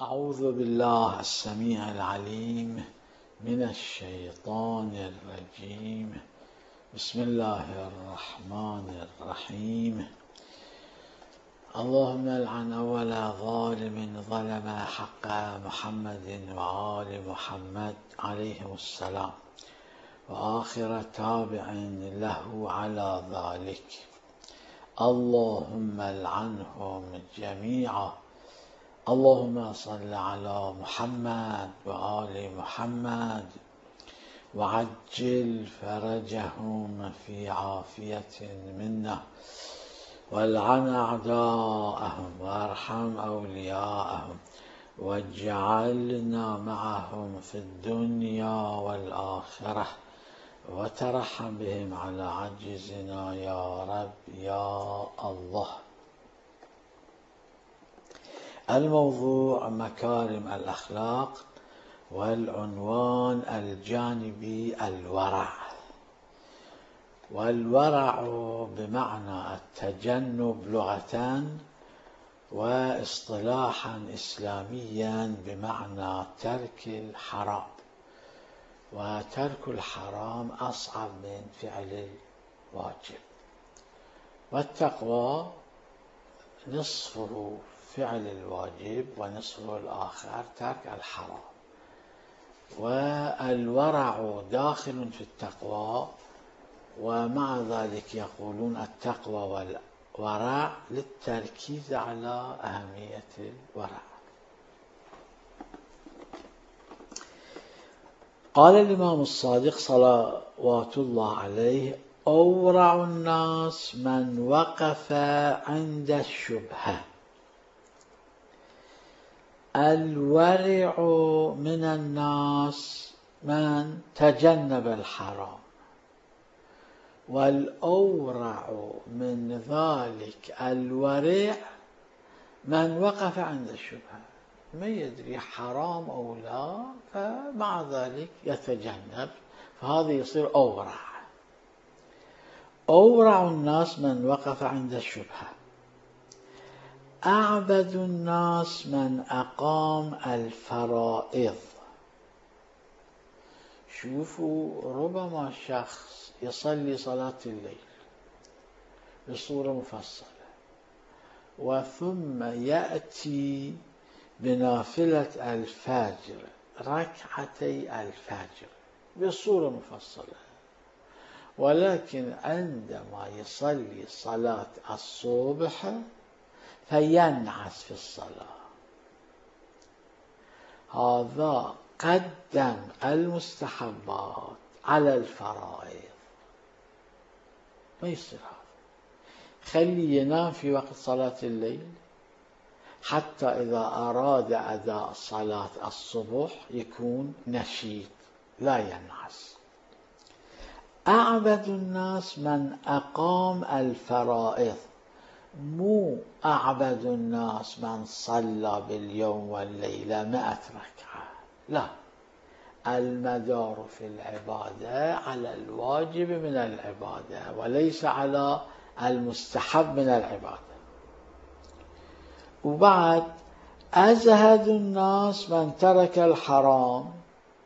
أعوذ بالله السميع العليم من الشيطان الرجيم. بسم الله الرحمن الرحيم. اللهم لعن أول ظالم ظلم حق محمد وآل محمد عليهم السلام، وآخر تابع له على ذلك. اللهم لعنهم جميعا. اللهم صل على محمد وآل محمد وعجل فرجهم في عافية منا، والعن أعداءهم وارحم أولياءهم، واجعلنا معهم في الدنيا والآخرة، وترحم بهم على عجزنا يا رب يا الله. الموضوع مكارم الأخلاق، والعنوان الجانبي الورع. والورع بمعنى التجنب لغة، واصطلاحا إسلاميا بمعنى ترك الحرام، وترك الحرام أصعب من فعل الواجب. والتقوى نصفه فعل الواجب ونصفه الآخر ترك الحرام. والورع داخل في التقوى، ومع ذلك يقولون التقوى والورع للتركيز على أهمية الورع. قال الإمام الصادق صلوات الله عليه: أورع الناس من وقف عند الشبهة. الورع من الناس من تجنب الحرام، والأورع من ذلك الورع من وقف عند الشبهة، ما يدري حرام أو لا، فمع ذلك يتجنب، فهذا يصير أورع. أورع الناس من وقف عند الشبهة. أعبد الناس من أقام الفرائض. شوفوا، ربما شخص يصلي صلاة الليل بصورة مفصلة، وثم يأتي بنافلة الفجر، ركعتي الفجر بصورة مفصلة، ولكن عندما يصلي صلاة الصبح فينعس في الصلاة، هذا قدم المستحبات على الفرائض. ما يصير هذا. خليه ينام في وقت صلاة الليل، حتى إذا أراد أداء صلاة الصبح يكون نشيط لا ينعس. أعبد الناس من أقام الفرائض، مو أعبد الناس من صلى باليوم والليلة 100 ركعة، لا، المدار في العبادة على الواجب من العبادة وليس على المستحب من العبادة. وبعد أزهد الناس من ترك الحرام،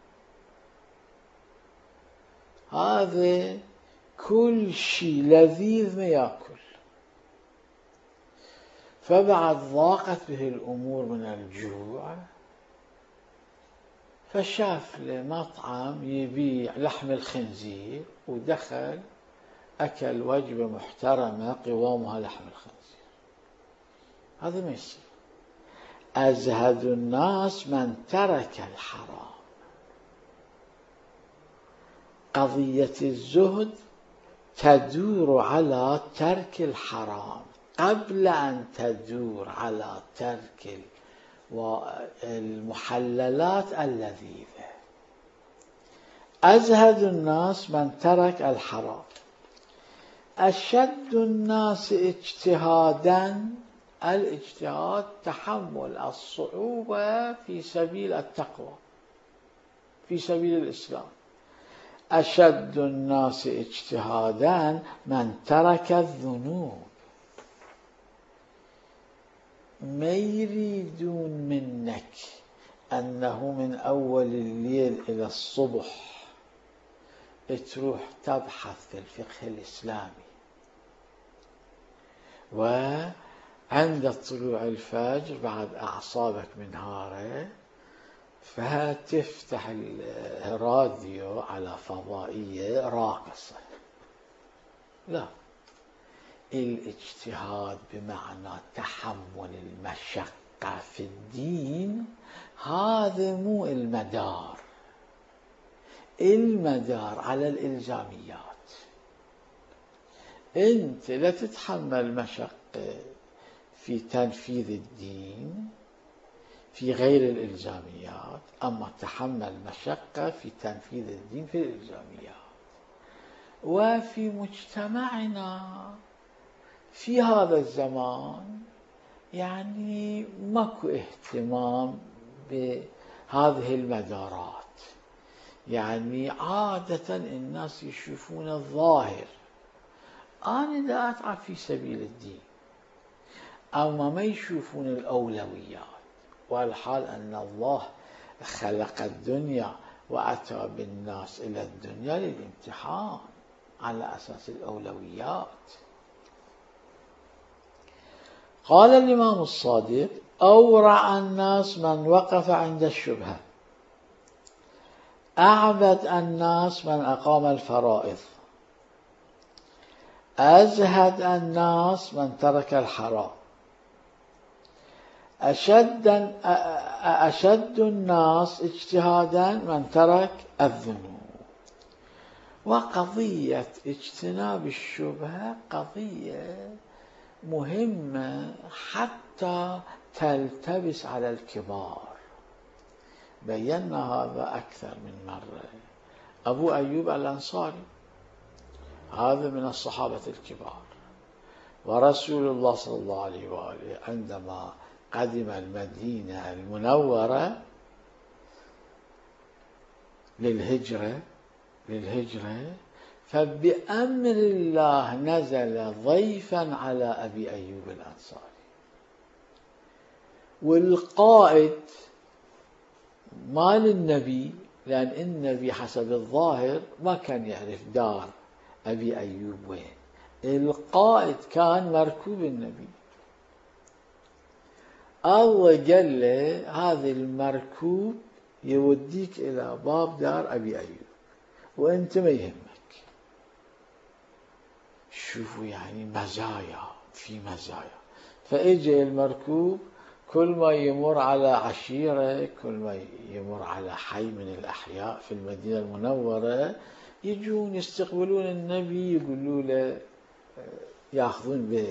هذا كل شيء لذيذ ما يأكل، فبعد ضاقت به الأمور من الجوع، فشاف لمطعم يبيع لحم الخنزير ودخل أكل وجبة محترمة قوامها لحم الخنزير. هذا ما يصير. أزهد الناس من ترك الحرام. قضية الزهد تدور على ترك الحرام قبل أن تدور على ترك المحللات اللذيذة. أزهد الناس من ترك الحرام. أشد الناس اجتهادا. الاجتهاد تحمل الصعوبة في سبيل التقوى، في سبيل الإسلام. أشد الناس اجتهادا من ترك الذنوب. ما يريدون منك أنه من أول الليل إلى الصبح تروح تبحث في الفقه الإسلامي، وعند طلوع الفجر بعد أعصابك منهارة فتفتح الراديو على فضائية راقصة. لا، الاجتهاد بمعنى تحمل المشقة في الدين هذا مو المدار. المدار على الإلزاميات. أنت لا تتحمل مشقة في تنفيذ الدين في غير الإلزاميات، أما تحمل مشقة في تنفيذ الدين في الإلزاميات. وفي مجتمعنا في هذا الزمان يعني ماكو اهتمام بهذه المدارات. يعني عادة الناس يشوفون الظاهر. أنا لا أتعب في سبيل الدين، أما ما يشوفون الأولويات. والحال أن الله خلق الدنيا وأتى بالناس إلى الدنيا للامتحان على أساس الأولويات. قال الإمام الصادق: أورع الناس من وقف عند الشبهة، أعبد الناس من أقام الفرائض، أزهد الناس من ترك الحرام، أشد الناس اجتهادا من ترك الذنوب. وقضية اجتناب الشبهة قضية مهمة حتى تلتبس على الكبار. بينا هذا أكثر من مرة. أبو أيوب الأنصاري هذا من الصحابة الكبار، ورسول الله صلى الله عليه وآله عندما قدم المدينة المنورة للهجرة فبأمر الله نزل ضيفا على أبي أيوب الأنصاري. والقائد مال النبي، لأن النبي حسب الظاهر ما كان يعرف دار أبي أيوب وين. القائد كان مركوب النبي. الله قال له: هذا المركوب يوديك إلى باب دار أبي أيوب وأنت ما يهمك. شوفوا يعني مزايا في مزايا. فإجى المركوب، كل ما يمر على عشيرة، كل ما يمر على حي من الأحياء في المدينة المنورة، يجون يستقبلون النبي، يقولوا له، يأخذون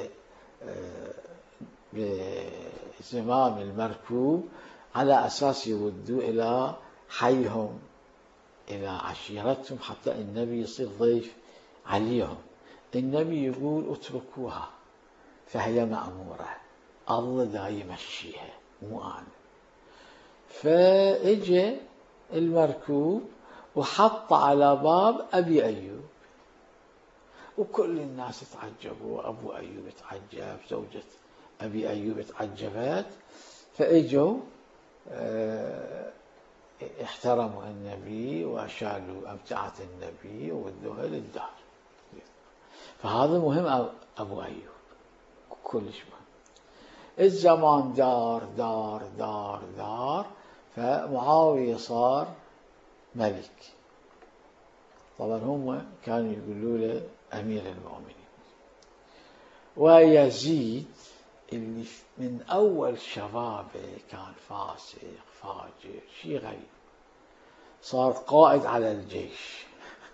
بزمام المركوب على أساس يودوا إلى حيهم، إلى عشيرتهم، حتى النبي يصير ضيف عليهم. النبي يقول: اتركوها فهي مأمورة، الله دا يمشيها مو أنا. فإجى المركوب وحط على باب أبي أيوب، وكل الناس تعجبوا، أبو أيوب تعجب، زوجة أبي أيوب تعجبت. فإجوا احترموا النبي وشالوا أمتعة النبي وودوها للدار. فهذا مهم. أبو أيوب كلش مهم. الزمان دار دار دار دار، فمعاوية صار ملك. طبعا هم كانوا يقولوا له أمير المؤمنين. ويزيد اللي من أول شبابه كان فاسق فاجر شيء غريب، صار قائد على الجيش.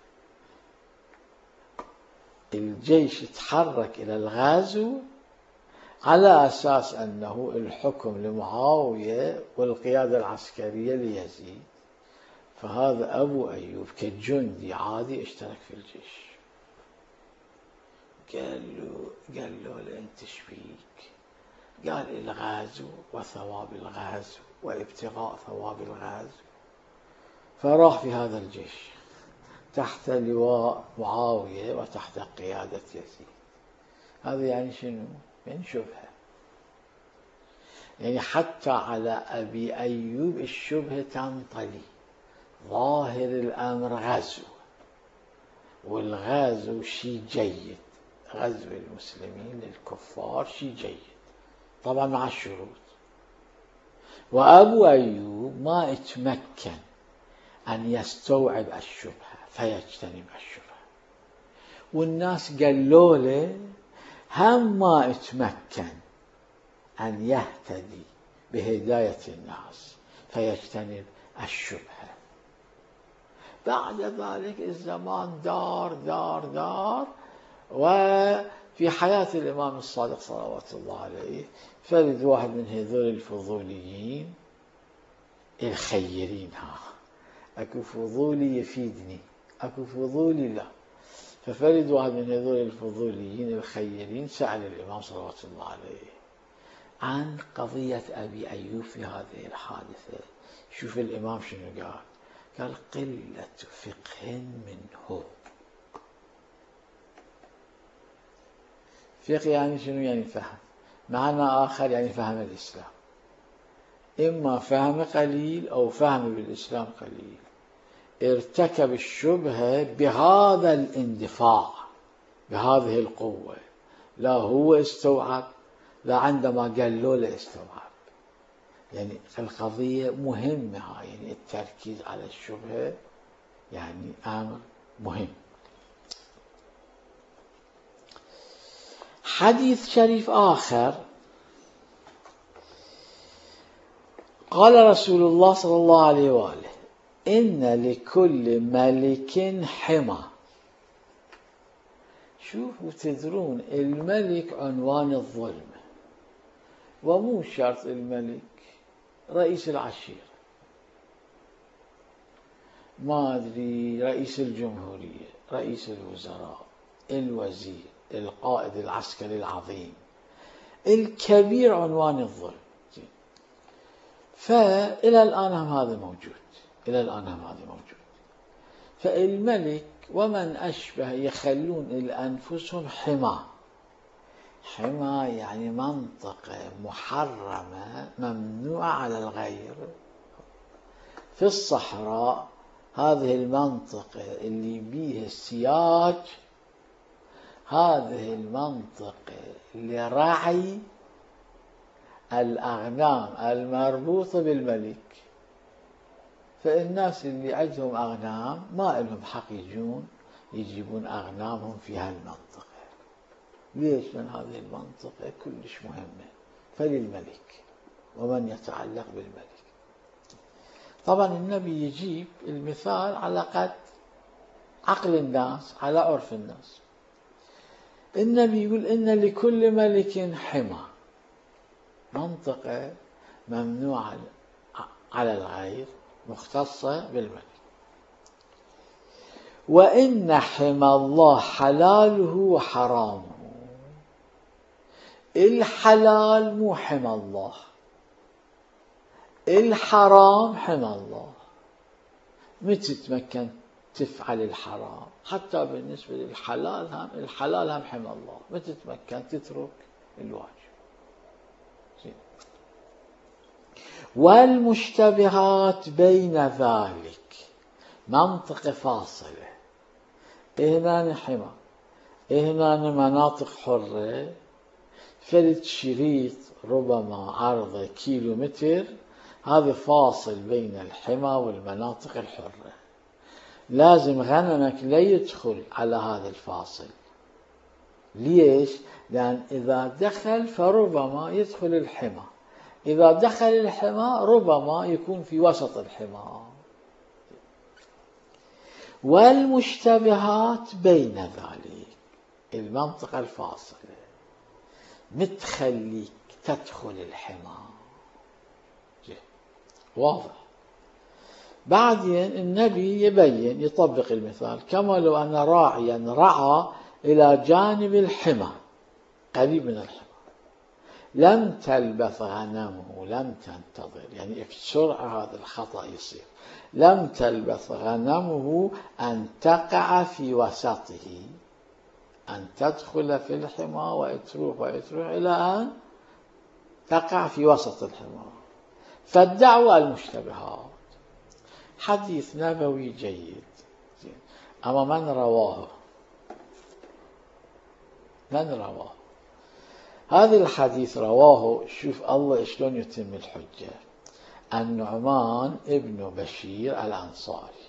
الجيش تحرك إلى الغزو على أساس أنه الحكم لمعاوية والقيادة العسكرية ليزيد. فهذا أبو أيوب كجندي عادي اشترك في الجيش. قال له أنت شبيك؟ قال: الغزو وثواب الغزو وابتغاء ثواب الغزو. فراح في هذا الجيش تحت لواء معاوية وتحت قيادة يزيد. هذا يعني شنو؟ من شبهة. يعني حتى على أبي أيوب الشبهة تنطلي. ظاهر الأمر غزو، والغزو شيء جيد، غزو المسلمين للكفار شيء جيد طبعا مع الشروط. وأبو أيوب ما اتمكن أن يستوعب الشبهة فيجتنب الشبهة، والناس قالوا له هم ما اتمكن أن يهتدي بهداية الناس فيجتنب الشبهة. بعد ذلك الزمان دار دار دار، وفي حياة الإمام الصادق صلوات الله عليه فرد واحد من هذول الفضوليين الخيرين، أكو فضولي يفيدني، أكو فضولي لا. ففرد واحد من هذول الفضوليين الخيرين سأل الإمام صلوات الله عليه عن قضية أبي أيوب في هذه الحادثة. شوف الإمام شنو قال قلة فقه منه. فقه يعني شنو؟ يعني فهم. معنى آخر يعني فهم الإسلام، إما فهم قليل أو فهم بالإسلام قليل. ارتكب الشبهة بهذا الاندفاع، بهذه القوة، لا هو استوعب لا عندما قالوا له استوعب. يعني القضية مهمة، يعني التركيز على الشبهة يعني أمر مهم. حديث شريف آخر قال رسول الله صلى الله عليه وآله إن لكل ملك حمى. شوفوا تدرون الملك عنوان الظلم، ومو شرط الملك، رئيس العشيرة، ما أدري، رئيس الجمهورية، رئيس الوزراء، الوزير، القائد العسكري العظيم الكبير، عنوان الظلم. فإلى الآن هم هذا موجود، إلى الآن هم هذا موجود. فالملك ومن أشبه يخلون لأنفسهم حمى. حمى يعني منطقة محرمة ممنوعة على الغير في الصحراء. هذه المنطقة اللي بيها السياج، هذه المنطقة لرعي الأغنام المربوطة بالملك. فالناس اللي عندهم أغنام ما لهم حق يجيبون أغنامهم في هالمنطقة. ليش؟ لأن هذه المنطقة كلش مهمة فللملك ومن يتعلق بالملك. طبعا النبي يجيب المثال على قد عقل الناس، على عرف الناس. النبي يقول إن لكل ملك حمى، منطقة ممنوعة على الغير مختصة بالملك. وإن حمى الله حلاله وحرامه. الحلال مو حمى الله، الحرام حمى الله. متى تتمكن تفعل الحرام؟ حتى بالنسبة للحلال الحلال هم حمى الله. متى تتمكن تترك الواجب؟ والمشتبهات بين ذلك، منطقة فاصلة. هنا حمى، هنا مناطق حرة، فرد شريط ربما عرضه كيلومتر، هذا فاصل بين الحمى والمناطق الحرة. لازم غنمك لا يدخل على هذا الفاصل. ليش؟ لأن إذا دخل فربما يدخل الحمى، إذا دخل الحمى ربما يكون في وسط الحمى. والمشتبهات بين ذلك، المنطقة الفاصلة متخليك تدخل الحمى. واضح؟ بعدين النبي يبين، يطبق المثال كما لو أن راعيا رعى إلى جانب الحمى قريب من الحمى، لم تلبث غنمه، لم تنتظر، يعني بسرعة هذا الخطأ يصير، لم تلبث غنمه أن تقع في وسطه، أن تدخل في الحمى وتروح إلى أن تقع في وسط الحمار، فادعوا المشتبهات. حديث نبوي جيد، أما من رواه؟ من رواه؟ هذا الحديث رواه، شوف الله شلون يتم الحجة، النعمان ابن بشير الأنصاري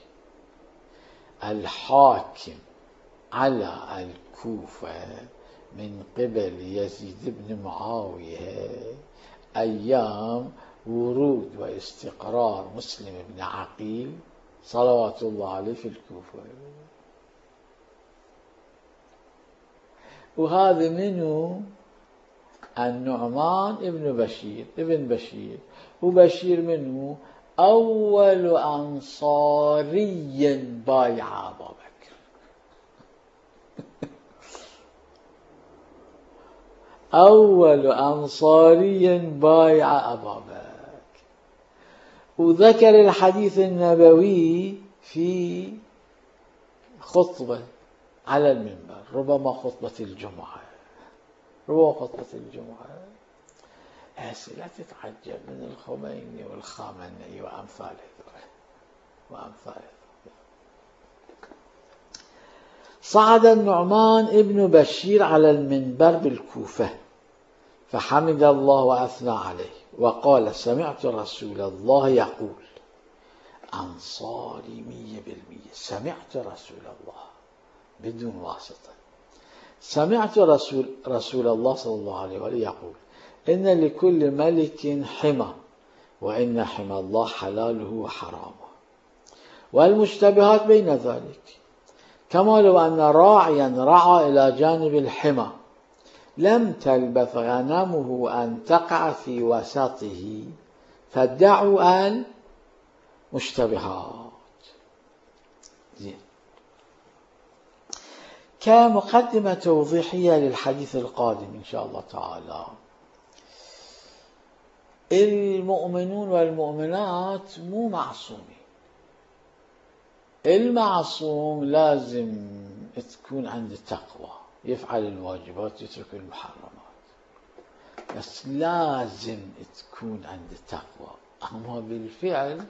الحاكم على الكوفة من قبل يزيد بن معاوية أيام ورود واستقرار مسلم بن عقيل صلوات الله عليه في الكوفة. وهذا منه النعمان ابن بشير، وبشير منه أول أنصاري بايع أبا بكر. أول أنصاري بايع أبا بكر. وذكر الحديث النبوي في خطبة على المنبر، ربما خطبة الجمعة، أسئلة تتعجب من الخميني والخامنئي وأمثاله. صعد النعمان ابن بشير على المنبر بالكوفة فحمد الله وأثنى عليه وقال: سمعت رسول الله يقول، أنصاري 100%، سمعت رسول الله بدون واسطة، سمعت رسول الله صلى الله عليه وآله يقول: إن لكل ملك حمى، وإن حمى الله حلاله وحرامه، والمشتبهات بين ذلك، كما لو أن راعيا رعى إلى جانب الحمى لم تلبث غنمه أن تقع في وسطه فادعوا المشتبهات. زين. كمقدمة توضيحية للحديث القادم إن شاء الله تعالى، المؤمنون والمؤمنات مو معصومين. المعصوم لازم تكون عنده تقوى، يفعل الواجبات يترك المحرمات، بس لازم تكون عنده تقوى. أما بالفعل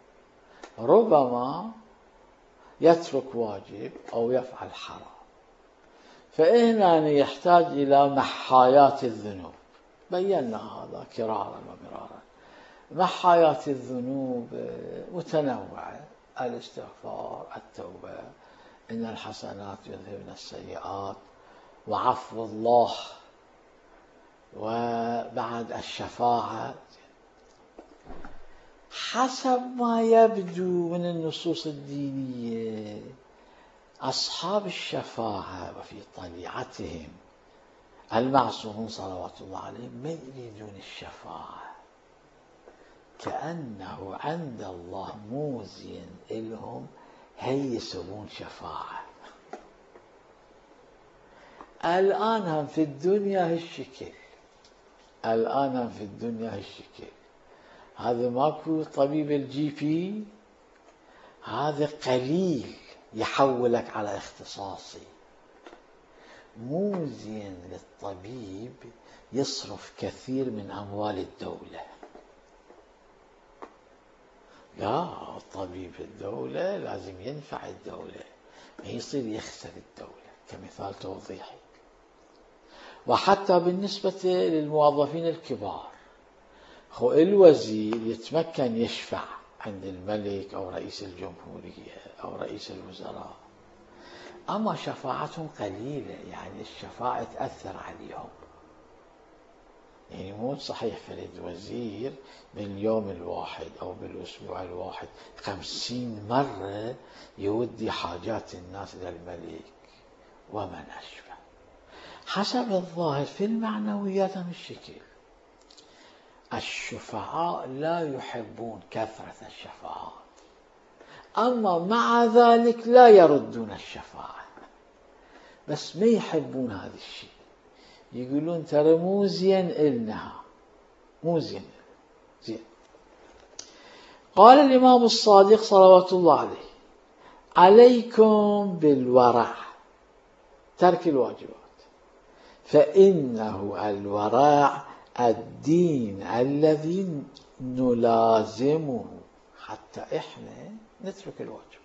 ربما يترك واجب أو يفعل حرام، فإهنا يحتاج إلى محايات الذنوب. بينا هذا كرارا ومرارا. محايات الذنوب متنوعة: الاستغفار، التوبة، إن الحسنات يذهبن السيئات، وعفو الله، وبعد الشفاعة. حسب ما يبدو من النصوص الدينية أصحاب الشفاعة وفي طليعتهم المعصومون صلوات الله عليهم ما يريدون الشفاعة، كأنه عند الله مو زين إلهم هي يسوون شفاعة. الآن هم في الدنيا هالشكل، هذا ماكو طبيب الجي بي، هذا قليل يحولك على اختصاصي. مو زين للطبيب يصرف كثير من أموال الدولة، لا، طبيب الدولة لازم ينفع الدولة، ما يصير يخسر الدولة، كمثال توضيحي. وحتى بالنسبة للموظفين الكبار، الوزير يتمكن يشفع عند الملك أو رئيس الجمهورية أو رئيس الوزراء، أما شفاعتهم قليلة، يعني الشفاعة تأثر عليهم. يعني مو صحيح فريد وزير باليوم الواحد أو بالأسبوع الواحد 50 مرة يودي حاجات الناس إلى الملك ومن أشبه. حسب الظاهر في المعنويات الشكل، الشفعاء لا يحبون كثرة الشفاعات، أما مع ذلك لا يردون الشفاعة، بس ما يحبون هذا الشيء، يقولون ترى مو زين إلنا، مو زين. زين. قال الإمام الصادق صلوات الله عليه: عليكم بالورع، ترك الواجبات، فإنه الورع الدين الذي نلازمه حتى إحنا نترك الواجبات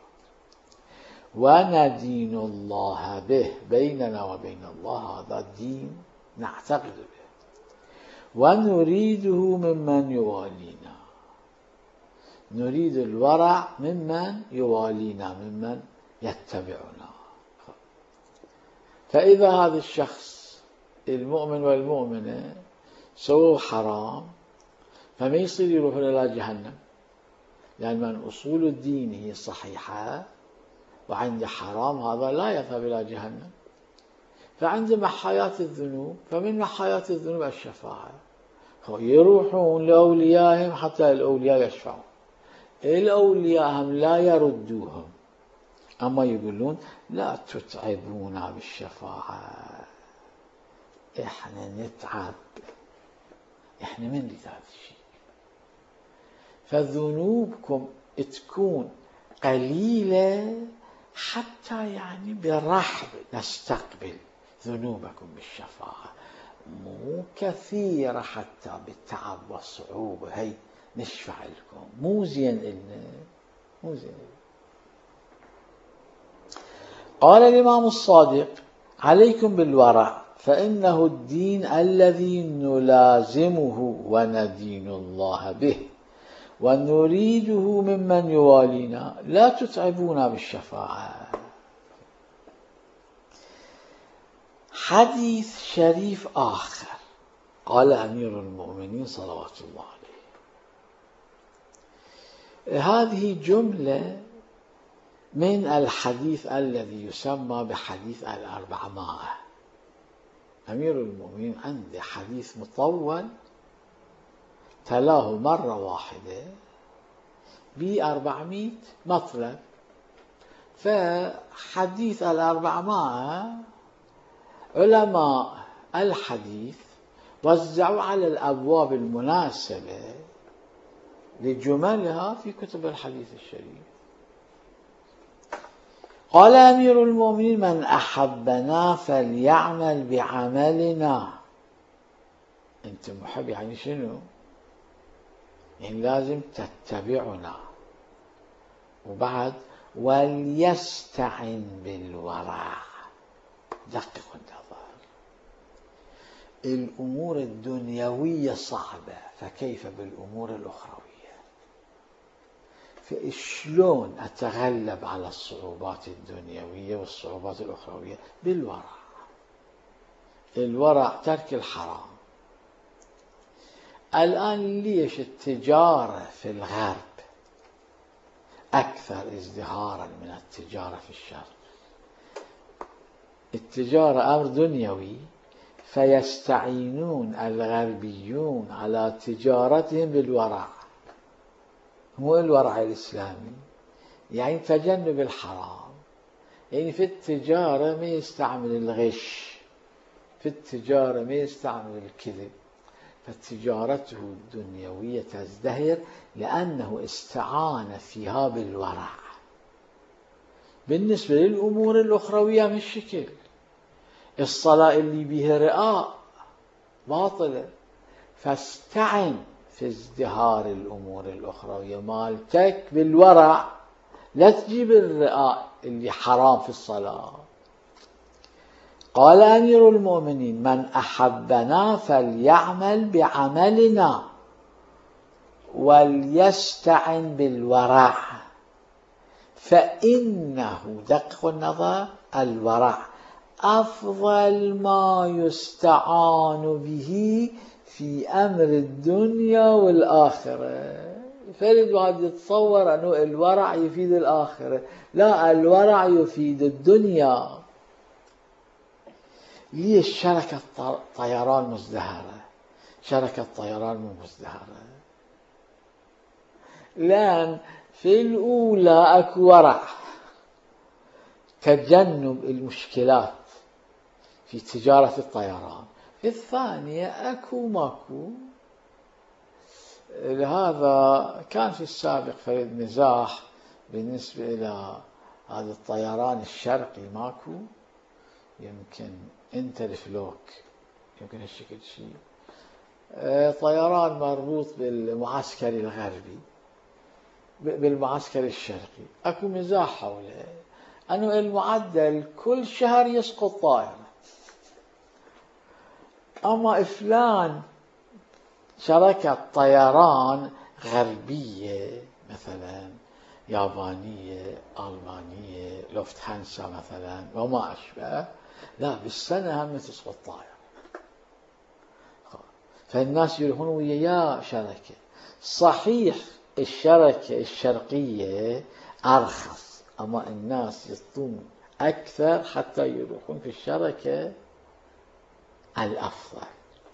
وندين الله به بيننا وبين الله، هذا الدين نعتقد به، ونريده ممن يوالينا، نريد الورع ممن يوالينا ممن يتبعنا. فإذا هذا الشخص المؤمن والمؤمنة سووا حرام فما يصير يروحون إلى جهنم، لأن من أصول الدين هي صحيحة وعند حرام هذا لا يذهب إلى جهنم. فعند محايات الذنوب، فمن محايات الذنوب الشفاعة، يروحون لأوليائهم حتى الأولياء يشفعون، الأولياء هم لا يردوهم، أما يقولون لا تتعبونا بالشفاعة، إحنا نتعب، إحنا من نريد هذا الشيء. فذنوبكم تكون قليلة حتى يعني برحب نستقبل ذنوبكم بالشفاعة، مو كثيرة حتى بالتعب والصعوبة هي نشفع لكم، مو زين إلنا، مو زين. قال الإمام الصادق: عليكم بالورع فإنه الدين الذي نلازمه وندين الله به ونريده ممن يوالينا، لا تتعبونا بالشفاعة. حديث شريف آخر قال أمير المؤمنين صلوات الله عليه، هذه جملة من الحديث الذي يسمى بحديث الأربعمائة. أمير المؤمنين عنده حديث مطول تلاه مرة واحدة ب400 مطلب، فحديث الأربعمائة علماء الحديث وزعوا على الأبواب المناسبة لجملها في كتب الحديث الشريف. قال أمير المؤمنين: من أحبنا فليعمل بعملنا. أنت محب يعني شنو؟ يعني لازم تتبعنا، وبعد وليستعن بالورع. دقق النظر، الأمور الدنيوية صعبة، فكيف بالأمور الأخروية؟ فشلون أتغلب على الصعوبات الدنيوية والصعوبات الأخروية؟ بالورع. الورع ترك الحرام. الآن ليش التجارة في الغرب أكثر ازدهارا من التجارة في الشرق؟ التجارة أمر دنيوي، فيستعينون الغربيون على تجارتهم بالورع، مو الورع الإسلامي، يعني تجنب الحرام. يعني في التجارة ما يستعمل الغش، في التجارة ما يستعمل الكذب، فتجارته الدنيوية تزدهر لأنه استعان فيها بالورع. بالنسبة للأمور الأخروية من الشكل، الصلاة اللي بها رئاء باطلة، فاستعن في ازدهار الأمور الأخروية مالتك بالورع، لا تجيب الرئاء اللي حرام في الصلاة. قال أمير المؤمنين: من أحبنا فليعمل بعملنا وليستعن بالورع فإنه، دقق النظر، الورع أفضل ما يستعان به في أمر الدنيا والآخرة. فرد واحد يتصور أنه الورع يفيد الآخرة، لا، الورع يفيد الدنيا. ليش شركة طيران مزدهرة؟ شركة طيران مو مزدهرة لأن في الأولى أكو ورع، تجنب المشكلات في تجارة الطيران، في الثانية أكو ماكو. لهذا كان في السابق فريد مزاح بالنسبة إلى هذا الطيران الشرقي، ماكو، يمكن انت الفلوك، يمكن هالشكل شيء، طيران مربوط بالمعسكر الغربي بالمعسكر الشرقي، اكو مزاح حوله انه المعدل كل شهر يسقط طائرة. اما فلان شركة طيران غربية مثلا يابانية ألمانية لوفتهانسا مثلا وما أشبه، لا بالسنة هم تسقط طائرة. فالناس يروحون ويا شركة. صحيح الشركة الشرقية أرخص، أما الناس يطون أكثر حتى يروحون في الشركة الأفضل.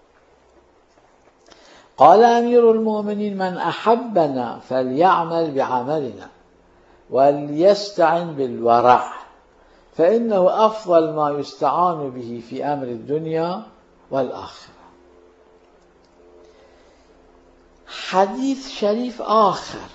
قال أمير المؤمنين: من أحبنا فليعمل بعملنا وليستعن بالورع، فإنه أفضل ما يستعان به في أمر الدنيا والآخرة. حديث شريف آخر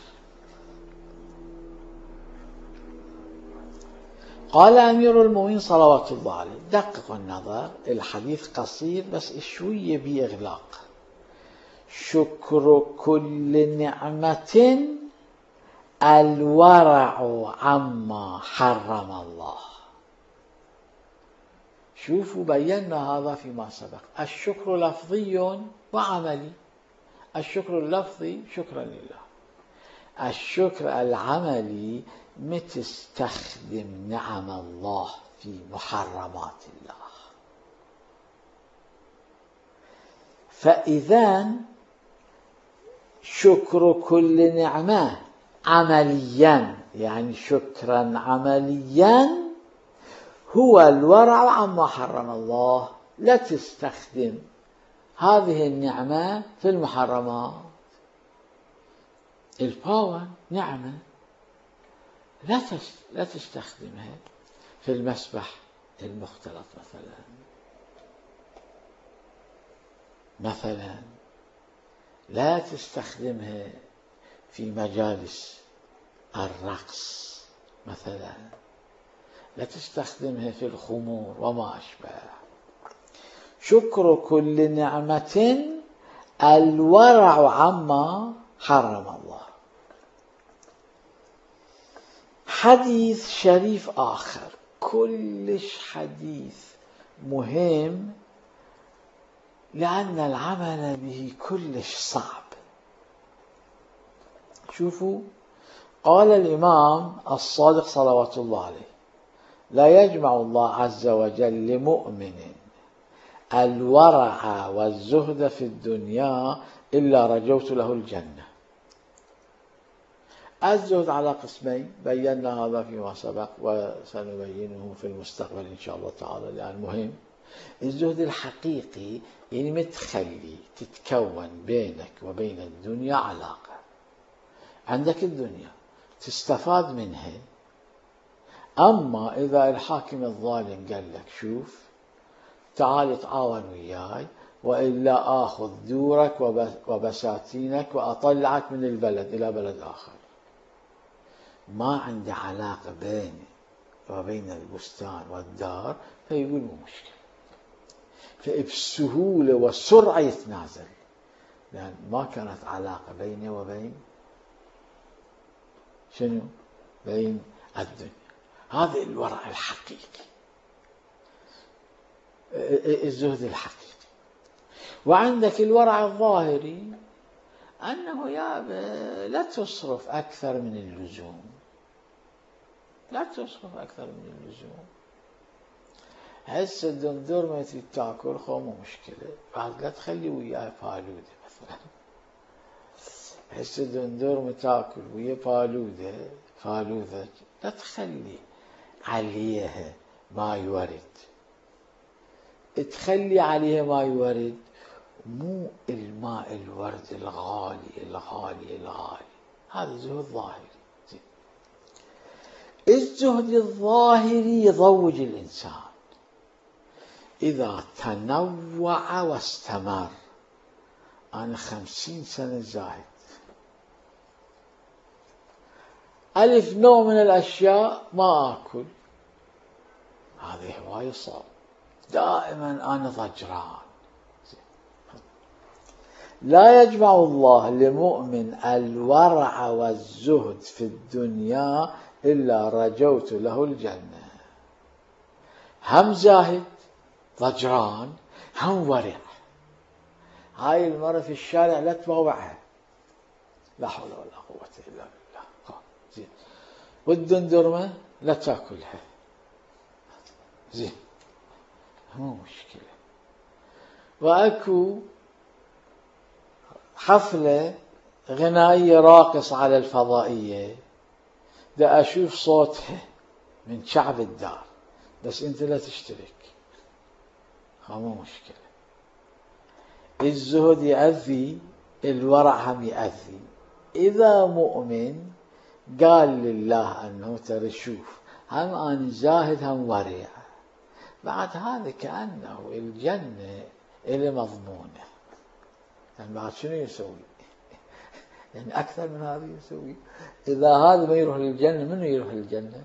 قال أمير المؤمنين صلوات الله عليه، دققوا النظر، الحديث قصير بس شوية بإغلاق: شكر كل نعمة الورع عما حرم الله. شوفوا بينا هذا فيما سبق، الشكر لفظي وعملي. الشكر اللفظي شكرا لله، الشكر العملي متستخدم نعم الله في محرمات الله. فإذا شكر كل نعمة عمليا، يعني شكرا عمليا، هو الورع عما حرم الله. لا تستخدم هذه النعمة في المحرمات. الباور نعمة، لا تستخدمها في المسبح المختلط مثلا لا تستخدمها في مجالس الرقص مثلا، لا تستخدمها في الخمور وما أشبه. شكر كل نعمة الورع عما حرم الله. حديث شريف آخر كلش حديث مهم، لأن العمل به كلش صعب. شوفوا، قال الإمام الصادق صلوات الله عليه: لا يجمع الله عز وجل لمؤمن الورع والزهد في الدنيا إلا رجوت له الجنة. الزهد على قسمين، بينا هذا فيما سبق وسنبينه في المستقبل إن شاء الله تعالى، لأن مهم. الزهد الحقيقي يعني متخلي تتكون بينك وبين الدنيا علاقة. عندك الدنيا تستفاد منها، أما إذا الحاكم الظالم قال لك: شوف، تعال تعاون وياي وإلا آخذ دورك وبساتينك وأطلعك من البلد إلى بلد آخر، ما عنده علاقة بيني وبين البستان والدار، فيقول مو مشكلة، فبسهولة وسرعة يتنازل، لأن ما كانت علاقة بيني وبين شنو؟ بين الدنيا. هذا الورع الحقيقي، الزهد الحقيقي. وعندك الورع الظاهري، أنه لا تصرف أكثر من اللزوم، لا تصرف أكثر من اللزوم. هسه الدندور ما تاكل خو مو مشكلة، بعد لا تخلي وياه فالودة مثلا. هسه الدندور ما تاكل ويا فالودة لا تخلي عليها ما يورد، تخلي عليها ما يورد، مو الماء الورد الغالي. هذا زهد ظاهري. الزهد الظاهري يضوج الإنسان إذا تنوع واستمر. أنا 50 سنة زاهد، ألف نوع من الأشياء ما أكل، هذه هواية صعب، دائما أنا ضجران. لا يجمع الله لمؤمن الورع والزهد في الدنيا إلا رجوت له الجنة. هم زاهد ضجران، هم ورع. هاي المرة في الشارع لا تباوعها، لا حول ولا قوة إلا بالله. زين. والدندرمة لا تاكلها، زين، مو مشكلة. وأكو حفلة غنائية راقص على الفضائية، دا أشوف صوتها من شعب الدار، بس أنت لا تشترك، مو مشكلة. الزهد يأذي، الورع هم يأذي. إذا مؤمن قال لله أنه ترى شوف، هم أنا زاهد هم ورع، بعد هذا كأنه الجنة إلي مضمونة، يعني بعد شنو يسوي؟ يعني أكثر من هذا يسوي؟ إذا هذا ما يروح للجنة، منو يروح للجنة؟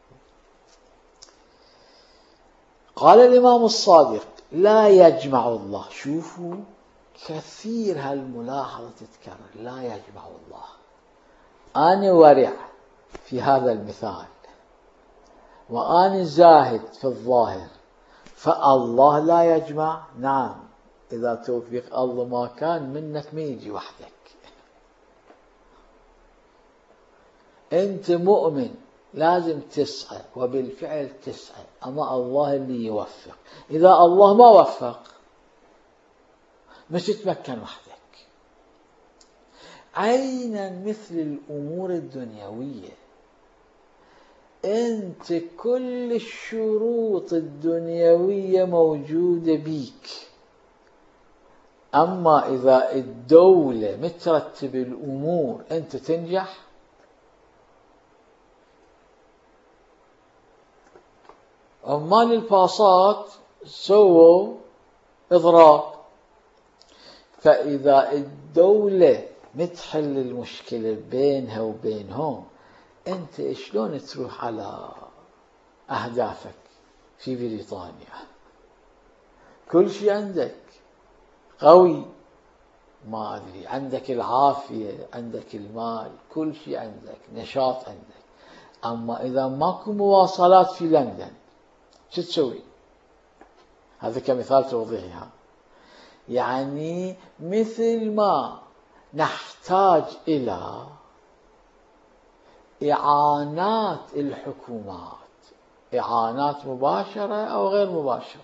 قال الإمام الصادق: لا يجمع الله. شوفوا كثير هالملاحظة تتكرر، لا يجمع الله. أنا ورع في هذا المثال، وأنا زاهد في الظاهر، فالله لا يجمع؟ نعم، إذا توفيق الله ما كان منك ما يجي وحدك. أنت مؤمن لازم تسعى، وبالفعل تسعى، أما الله اللي يوفق. إذا الله ما وفق مش تتمكن وحدك. عينا مثل الأمور الدنيوية، أنت كل الشروط الدنيوية موجودة بيك، أما إذا الدولة مترتب الأمور أنت تنجح. عمال الباصات سووا إضراب، فإذا الدولة متحل المشكلة بينها وبينهم، أنت شلون تروح على أهدافك في بريطانيا؟ كل شيء عندك قوي، ما أدري، عندك العافية، عندك المال، كل شيء عندك، نشاط عندك. أما إذا ماكو مواصلات في لندن شو تسوي؟ هذا كمثال توضيحها. يعني مثل ما نحتاج إلى إعانات الحكومات، إعانات مباشرة أو غير مباشرة،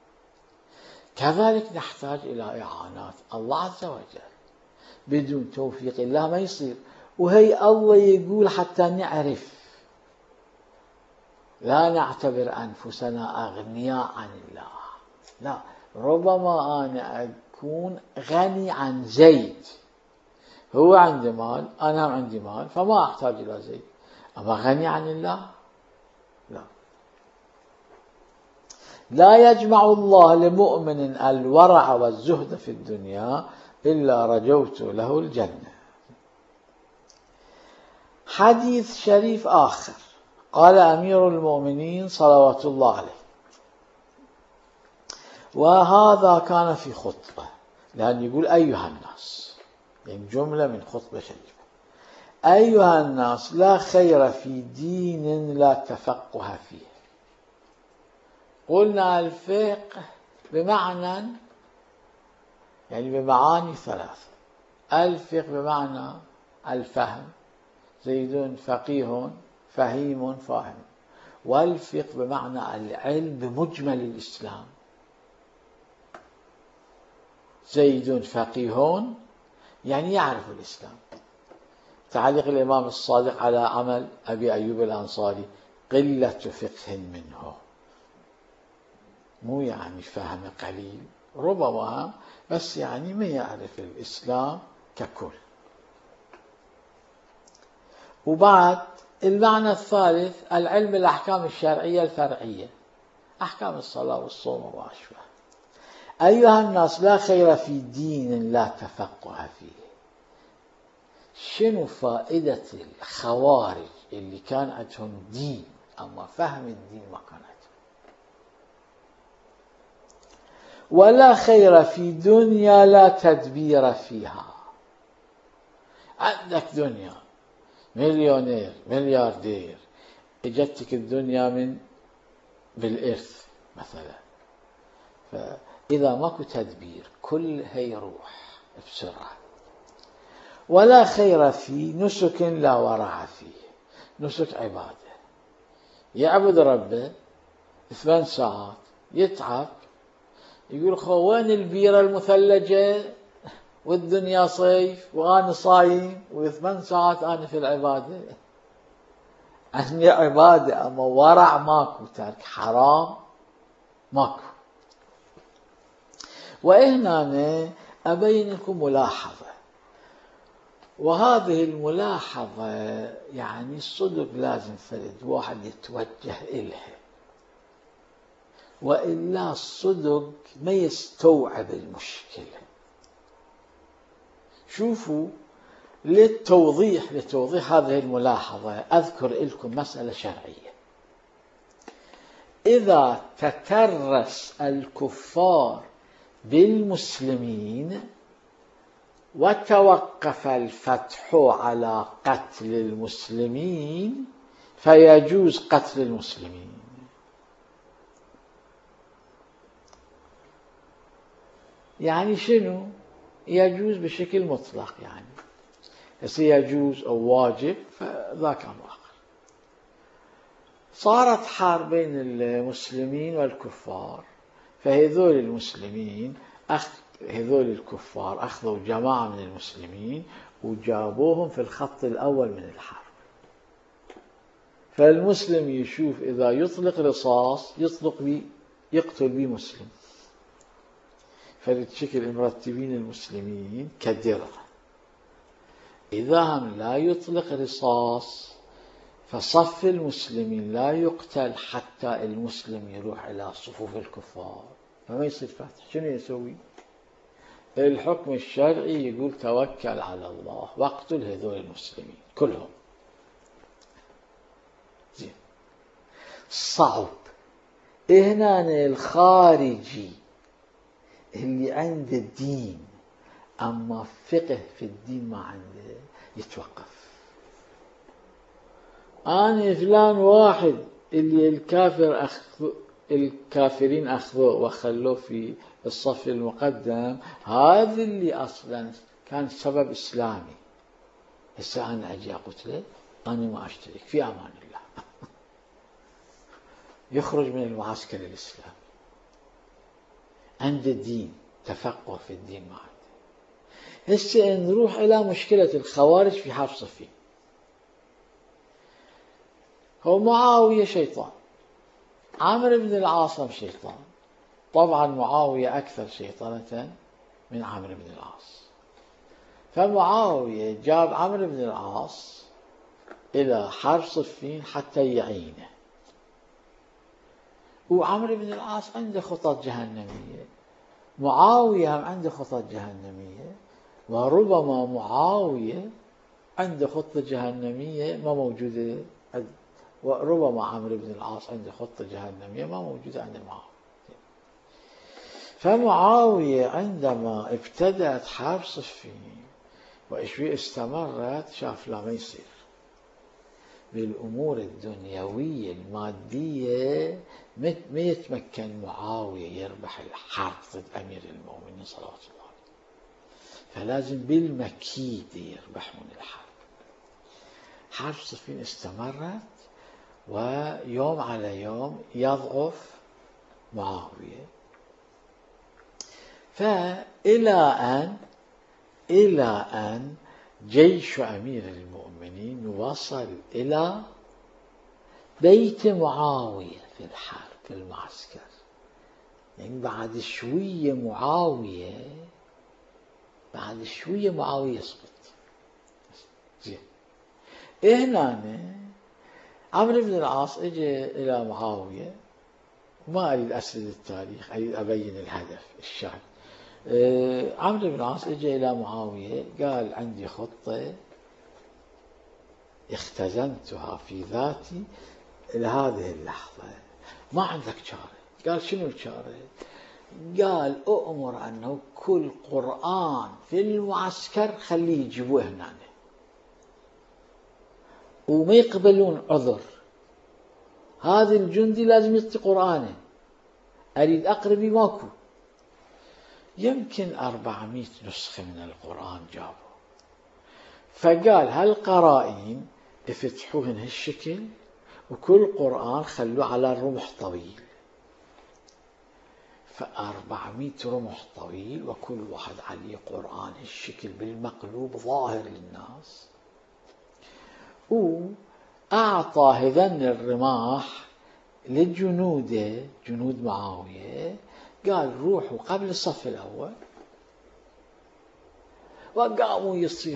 كذلك نحتاج إلى إعانات الله عز وجل. بدون توفيق الله ما يصير. وهي الله يقول حتى نعرف، لا نعتبر أنفسنا أغنياء عن الله. لا، ربما أنا أكون غني عن زيد، هو عنده مال، أنا عندي مال، فما أحتاج إلى زيد. أما غني عن الله؟ لا. لا يجمع الله لمؤمن الورع والزهد في الدنيا إلا رجوت له الجنة. حديث شريف آخر، قال أمير المؤمنين صلوات الله عليه، وهذا كان في خطبة، لأن يقول أيها الناس، يعني جملة من خطبة شريفة: أيها الناس، لا خير في دين لا تفقه فيه. قلنا الفقه بمعنى، يعني بمعاني ثلاثة. الفقه بمعنى الفهم، زيد فقيه فهيم فاهم. والفقه بمعنى العلم بمجمل الإسلام، زيد فقيه يعني يعرف الإسلام. تعليق الإمام الصادق على عمل أبي أيوب الأنصاري: قلة فقه منه، مو يعني فهم قليل، ربما بس يعني ما يعرف الإسلام ككل. وبعد المعنى الثالث العلم الأحكام الشرعية الفرعية، أحكام الصلاة والصوم وما أشبه. أيها الناس، لا خير في دين لا تفقه فيه. شنو فائدة الخوارج اللي كان عندهم دين أما فهم الدين ما كان عندهم؟ ولا خير في دنيا لا تدبير فيها. عندك دنيا، مليونير ملياردير، اجتك الدنيا بالإرث مثلا، فإذا ماكو تدبير كلها يروح بسرعة. ولا خير في نسك لا ورع فيه. نسك عبادة، يعبد ربه 8 ساعات، يتعب، يقول وين البيرة المثلجة والدنيا صيف وأنا صايم و8 ساعات أنا في العبادة. عندي عبادة أما ورع ماكو، ترك حرام ماكو. وهنا أبين لكم ملاحظة، وهذه الملاحظة يعني الصدق لازم فرد واحد يتوجه إلها، وإلا الصدق ما يستوعب المشكلة. شوفوا، لتوضيح هذه الملاحظة أذكر لكم مسألة شرعية. إذا تترس الكفار بالمسلمين وتوقف الفتح على قتل المسلمين فيجوز قتل المسلمين. يعني شنو؟ يجوز بشكل مطلق، يعني يجوز أو واجب فذاك أمر آخر. صارت حرب بين المسلمين والكفار، فهذول المسلمين هذول الكفار أخذوا جماعة من المسلمين وجابوهم في الخط الأول من الحرب. فالمسلم يشوف إذا يطلق رصاص يقتل بيه مسلم، فلتشكل مرتبين المسلمين كدرع. إذا هم لا يطلق رصاص فصف المسلمين لا يقتل حتى المسلم يروح إلى صفوف الكفار، فما يصير فتح. شنو يسوي؟ الحكم الشرعي يقول توكل على الله واقتل هذول المسلمين كلهم. زين، صعب هنا الخارجي اللي عنده الدين أما فقه في الدين ما عنده يتوقف. أنا فلان واحد اللي الكافرين أخذوه وخلوه في الصف المقدم، هذا اللي أصلا كان سبب إسلامي، هسه أنا أجي أقتله، أنا ما أشترك، في أمان الله. يخرج من المعسكر الإسلامي، عنده الدين، تفقه في الدين ما عنده. هسه نروح إلى مشكلة الخوارج في حرب صفين. هو معاوية شيطان، عمرو بن العاص شيطان، طبعا معاوية أكثر شيطانة من عمرو بن العاص. فمعاوية جاب عمرو بن العاص إلى حرب صفين حتى يعينه، وعمرو بن العاص عنده خطط جهنمية، معاوية عنده خطط جهنمية، وربما معاوية عنده خطة جهنمية ما موجودة، وربما عمرو بن العاص عنده خطة جهنمية ما موجودة عند معاوية. فمعاوية عندما ابتدأت حرب صفين وإشوي استمرت، شاف لا ما يصير بالأمور الدنيوية المادية ما يتمكن معاوية يربح الحرب ضد أمير المؤمنين صلى الله عليه وسلم، فلازم بالمكيد يربحون الحرب. حرب صفين استمرت، ويوم على يوم يضعف معاوية، إلى أن جيش أمير المؤمنين وصل إلى بيت معاوية في الحرب في المعسكر. يعني بعد شوية معاوية يسقط. زين، هنا عمرو بن العاص اجى إلى معاوية، ما أريد أسرد التاريخ، أريد أبين الهدف الشاهد. عمرو بن العاص اجى إلى معاوية قال عندي خطة اختزنتها في ذاتي إلى هذه اللحظة، ما عندك شارة. قال شنو الشارة؟ قال أؤمر أنه كل قرآن في المعسكر خليه يجيبوه هنا، وما يقبلون عذر، هذا الجندي لازم يعطي قرآنه، أريد أقربي ماكو. يمكن 400 نسخة من القرآن جابوا. فقال هالقرائن افتحوهن هالشكل، وكل قرآن خلوه على رمح طويل، 400 رمح طويل وكل واحد عليه قرآن هالشكل بالمقلوب ظاهر للناس. وأعطى هذن الرماح لجنوده، جنود معاوية، قال روحوا قبل الصف الأول. وقاموا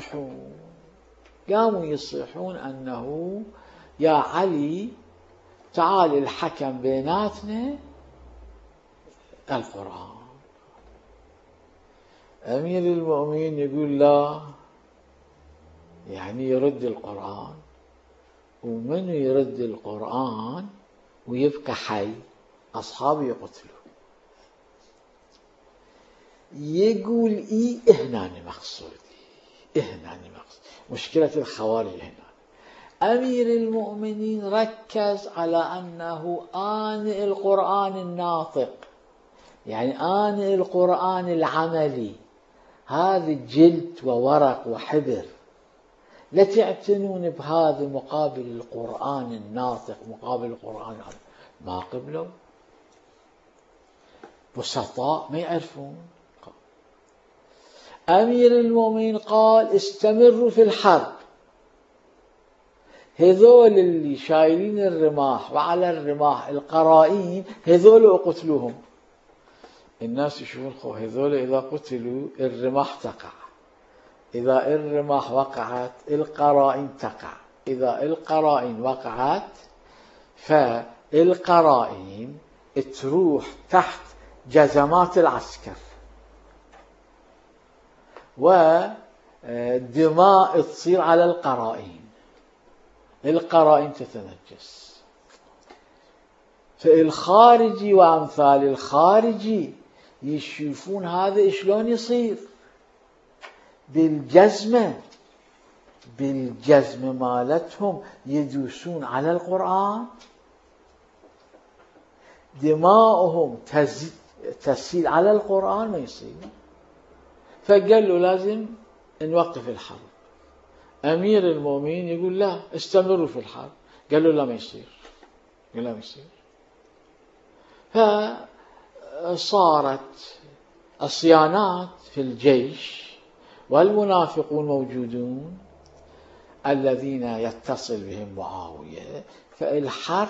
يصيحون أنه يا علي تعال الحكم بيناتنا القرآن. أمير المؤمنين يقول لا، يعني يرد القرآن، ومن يرد القرآن ويبقى حي أصحابه يقتلوا. يقول هنا مقصود، مشكلة الخوارج هنا. أمير المؤمنين ركز على أنه آنئ القرآن الناطق، يعني آنئ القرآن العملي، هذا جلد وورق وحبر، لا تعتنون بهذا مقابل القرآن الناطق، مقابل القرآن العملي. ما قبلوا، بسطاء ما يعرفون. أمير المؤمنين قال استمروا في الحرب، هذول اللي شايلين الرماح وعلى الرماح القرائين هذول اقتلوهم. الناس يشوفون هذول إذا قتلوا الرماح تقع، إذا الرماح وقعت القرائن تقع، إذا القرائن وقعت فالقرائن تروح تحت جزمات العسكر، ودماء تصير على القرائن، القرائن تتنجس. فالخارجي وأمثال الخارجي يشوفون هذا شلون يصير بالجزمة مالتهم، يدوسون على القرآن، دماؤهم تسيل على القرآن، ما يصير. فقال له لازم نوقف الحرب. أمير المؤمنين يقول لا استمروا في الحرب. قال له لا ما يصير، فصارت الصيانات في الجيش، والمنافقون موجودون الذين يتصل بهم معاوية. فالحرب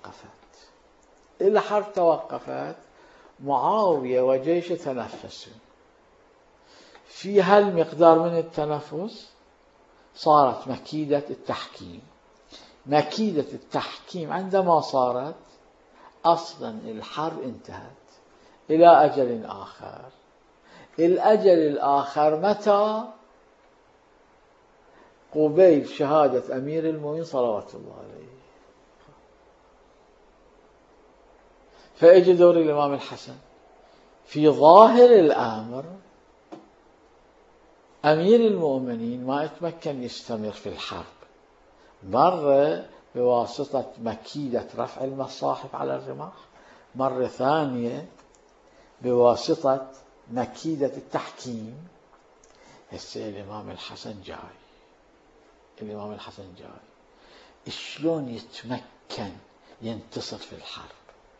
توقفت، معاوية وجيشه تنفسوا. في هالمقدار من التنفس صارت مكيدة التحكيم عندما صارت أصلا الحرب انتهت إلى أجل آخر. الأجل الآخر متى؟ قبيل شهادة أمير المؤمنين صلوات الله عليه. فأجي دور الإمام الحسن. في ظاهر الأمر أمير المؤمنين ما يتمكن يستمر في الحرب، مرة بواسطة مكيدة رفع المصاحف على الرماح، مرة ثانية بواسطة مكيدة التحكيم. هسه الإمام الحسن جاي، شلون يتمكن ينتصر في الحرب؟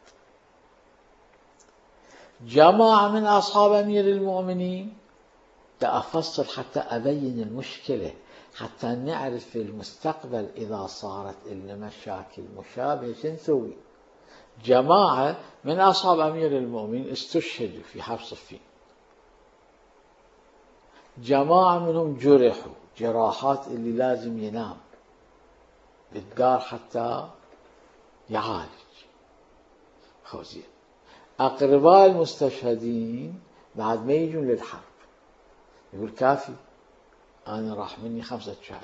جماعة من أصحاب أمير المؤمنين، أفصل حتى أبين المشكلة، حتى نعرف في المستقبل إذا صارت لنا مشاكل مشابهة شو نسوي. جماعة من أصحاب أمير المؤمنين استشهدوا في حرب صفين، جماعة منهم جرحوا جراحات اللي لازم ينام بالدار حتى يعالج. خوزين أقرباء المستشهدين بعد ما يجون للحرب يقول كافي، أنا راح مني 5 شهداء.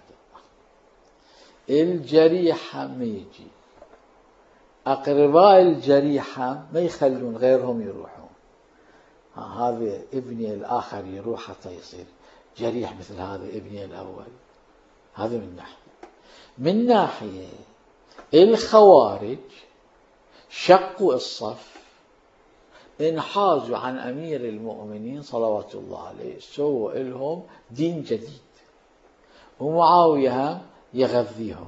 الجريحة ما يجي، أقرباء الجريحة ما يخلون غيرهم يروحون، هذا ابني الآخر يروح حتى يصير جريح مثل هذا ابني الأول. هذا من ناحية. من ناحية الخوارج شقوا الصف، انحازوا عن أمير المؤمنين صلوات الله عليه، سووا لهم دين جديد، ومعاوية يغذيهم.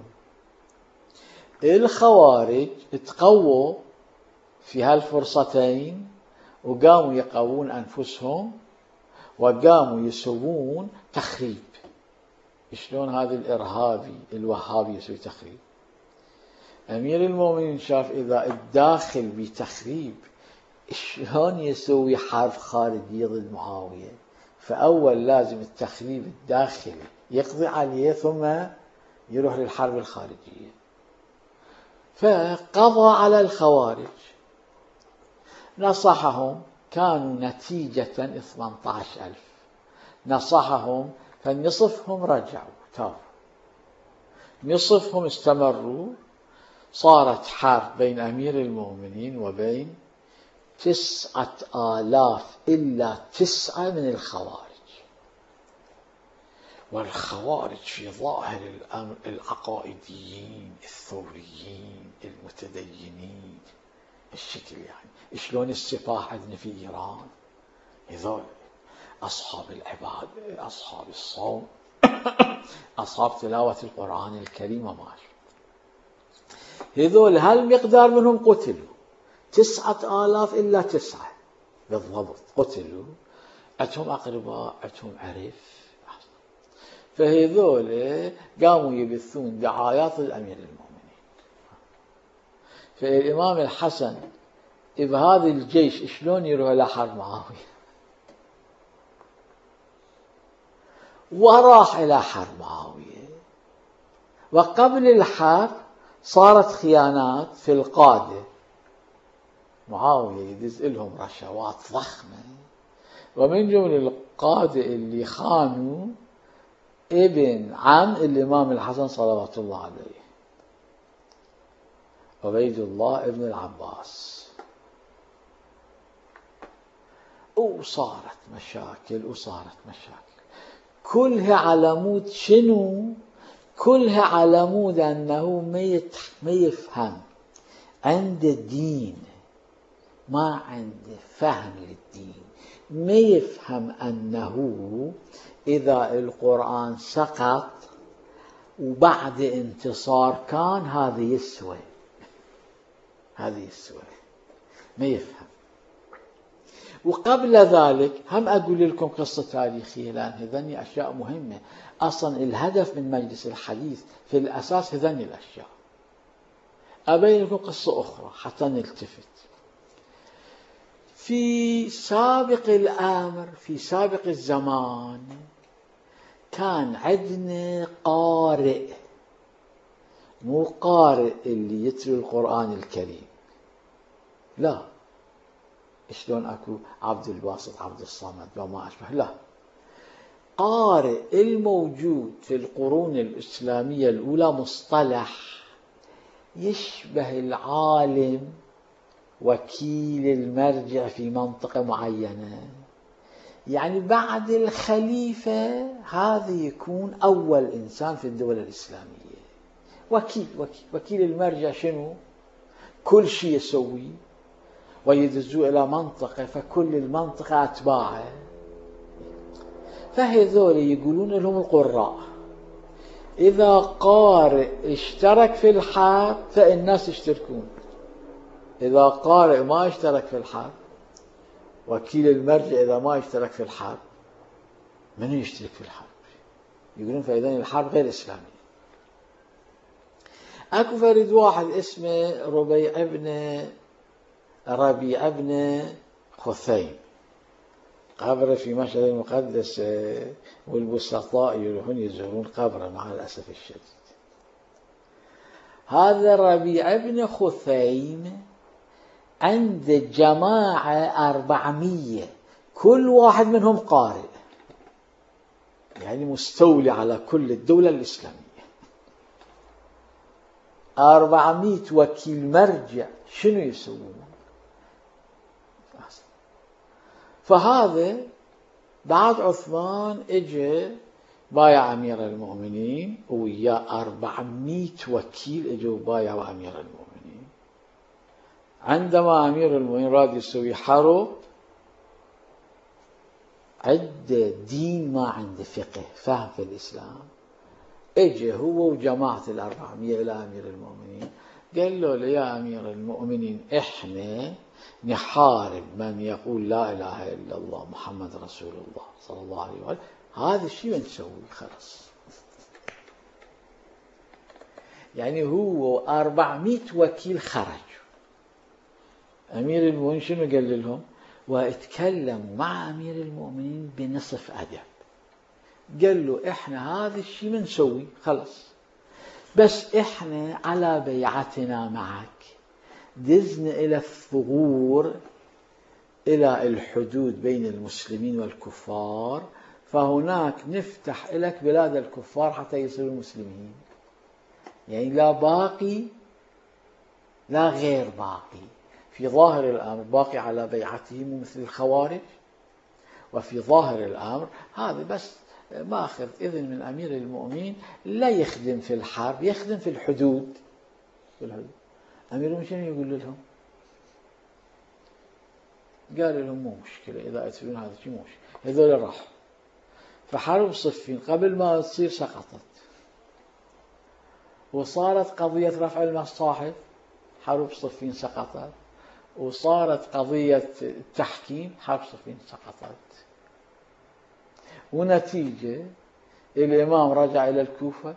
الخوارج تقووا في هالفرصتين وقاموا يقوون أنفسهم وقاموا يسوون تخريب. شلون هذا الإرهابي الوهابي يسوي تخريب؟ أمير المؤمنين شاف إذا الداخل بتخريب شلون يسوي حرب خارجية ضد معاوية، فأول لازم التخريب الداخلي يقضي عليه ثم يروح للحرب الخارجية. فقضى على الخوارج، نصحهم، كانوا نتيجة 18,000 نصحهم، فنصفهم رجعوا تابوا، نصفهم استمروا. صارت حرب بين أمير المؤمنين وبين 9,000 إلا 9 من الخوارج. والخوارج في ظاهر الأمر العقائديين الثوريين المتدينين الشكل، يعني شلون السفاح عندنا في إيران، هذول أصحاب العبادة، أصحاب الصوم، أصحاب تلاوة القرآن الكريم وماشي. هذول هالمقدار منهم قتلوا، 9,000 إلا 9 بالضبط قتلوا. عندهم أقرباء، عندهم عرف، فهذول قاموا يبثون دعايات للأمير المؤمنين. فالإمام الحسن بهذا الجيش شلون يروح إلى حرب معاوية؟ وراح إلى حرب معاوية. وقبل الحرب صارت خيانات في القادة، معاوية يدز لهم رشوات ضخمة، ومن جملة القادة اللي خانوا ابن عم الإمام الحسن صلوات الله عليه، عبيد الله ابن العباس. وصارت مشاكل كلها على مود شنو؟ كلها على مود أنه ما يفهم، عنده دين ما عنده فهم للدين، ما يفهم أنه إذا القرآن سقط وبعد انتصار كان هذا يسوى، ما يفهم. وقبل ذلك هم أقول لكم قصة تاريخية، لأن هذني أشياء مهمة. أصلا الهدف من مجلس الحديث في الأساس هذني الأشياء. أبين لكم قصة أخرى حتى نلتفت. في سابق الأمر، في سابق الزمان، كان عندنا قارئ، مو قارئ اللي يتلو القرآن الكريم، لا، شلون أكو عبد الباسط عبد الصمد وما أشبه، لا، قارئ الموجود في القرون الإسلامية الأولى مصطلح يشبه العالم وكيل المرجع في منطقة معينة، يعني بعد الخليفة هذا يكون أول إنسان في الدولة الإسلامية، وكيل المرجع. شنو؟ كل شيء يسوي ويدزوه إلى منطقة، فكل المنطقة أتباعه. فهذول يقولون لهم القراء. إذا قارئ اشترك في الحرب فالناس يشتركون، إذا قارئ ما اشترك في الحرب، وكيل المرجع إذا ما اشترك في الحرب، من يشترك في الحرب؟ يقولون فإذن الحرب غير إسلامية. أكو فريد واحد اسمه ربيع بن خثيم، قبره في مشهد المقدس، والبسطاء يروحون يزورون قبره مع الأسف الشديد. هذا ربيع بن خثيم عند جماعة 400، كل واحد منهم قارئ، يعني مستولي على كل الدولة الإسلامية. 400 وكيل مرجع شنو يسوون؟ فهذا بعد عثمان اجى بايع أمير المؤمنين وياه 400 وكيل اجوا بايعوا أمير المؤمنين. عندما أمير المؤمنين راد يسوي حرب عنده دين ما عنده فقه فهم في الإسلام، اجى هو وجماعة 400 إلى أمير المؤمنين قال له يا أمير المؤمنين إحنا نحارب من يقول لا إله إلا الله محمد رسول الله صلى الله عليه وسلم، هذا الشيء نسوي خلاص. يعني هو 400 وكيل خرج. أمير المؤمنين شنو قال لهم؟ واتكلموا مع أمير المؤمنين بنصف أدب، قال له إحنا هذا الشيء منسوي خلاص، بس إحنا على بيعتنا معك دزنا إلى الثغور إلى الحدود بين المسلمين والكفار، فهناك نفتح لك بلاد الكفار حتى يصيروا مسلمين. يعني لا باقي لا غير باقي، في ظاهر الأمر باقي على بيعتهم مثل الخوارج، وفي ظاهر الأمر هذا بس ماخذ إذن من أمير المؤمنين لا يخدم في الحرب، يخدم في الحدود. أمير المؤمنين شنو يقول لهم؟ قال لهم مو مشكلة إذا أتفلون هذا الشيء مو مشكلة. هذول راحوا. فحرب صفين قبل ما تصير سقطت، وصارت قضية رفع المصاحف، حرب صفين سقطت، وصارت قضية التحكيم، حرب صفين سقطت. ونتيجة الإمام رجع إلى الكوفة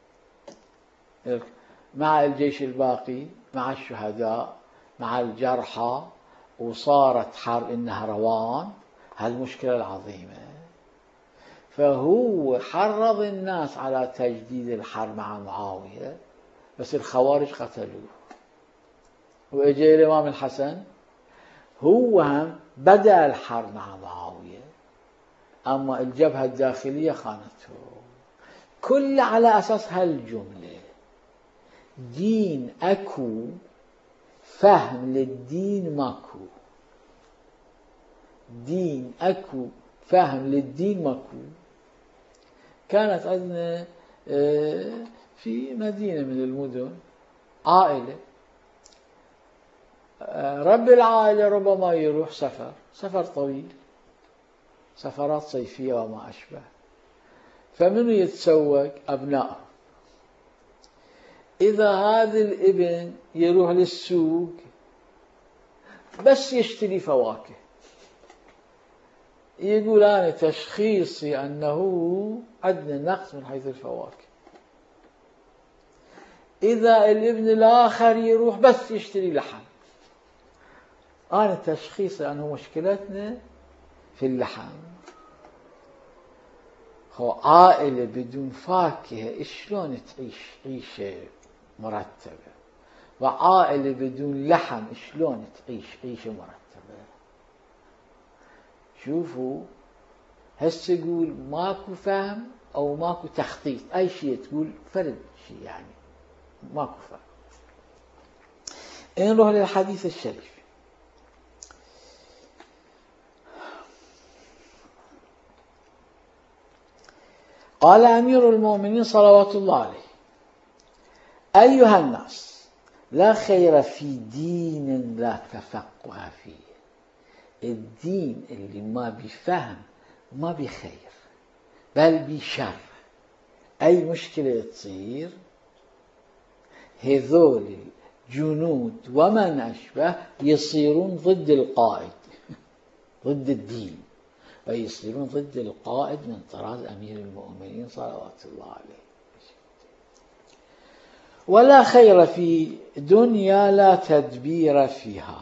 مع الجيش الباقي مع الشهداء مع الجرحى، وصارت حرب النهروان، هالمشكلة العظيمة. فهو حرض الناس على تجديد الحرب مع معاوية، بس الخوارج قتلوه. وإجا الإمام الحسن هو هم بدأ الحرب مع معاوية، أما الجبهة الداخلية خانته. كل على أساس هالجملة: دين أكو، فهم للدين ماكو. دين أكو، فهم للدين ماكو. كانت عندنا في مدينة من المدن عائلة، رب العائلة ربما يروح سفر طويل، سفرات صيفية وما أشبه، فمنه يتسوق أبنائه. إذا هذا الابن يروح للسوق بس يشتري فواكه، يقول أنا تشخيصي أنه عندنا نقص من حيث الفواكه. إذا الابن الآخر يروح بس يشتري لحم، أنا تشخيصي أنه مشكلتنا في اللحم. هو عائلة بدون فاكهة شلون تعيش عيشة مرتبة؟ وعائلة بدون لحم شلون تعيش عيشة مرتبة؟ شوفوا هسه يقول ماكو فهم أو ماكو تخطيط، أي شيء تقول فرد شيء يعني ماكو فهم. نروح للحديث الشريف. قال أمير المؤمنين صلوات الله عليه: أيها الناس، لا خير في دين لا تفقه فيه. الدين اللي ما بفهم ما بخير بل بشر. أي مشكلة تصير هذول الجنود ومن أشبه يصيرون ضد القائد، ضد الدين، ويصيرون ضد القائد من طراز أمير المؤمنين صلوات الله عليه. ولا خير في دنيا لا تدبير فيها.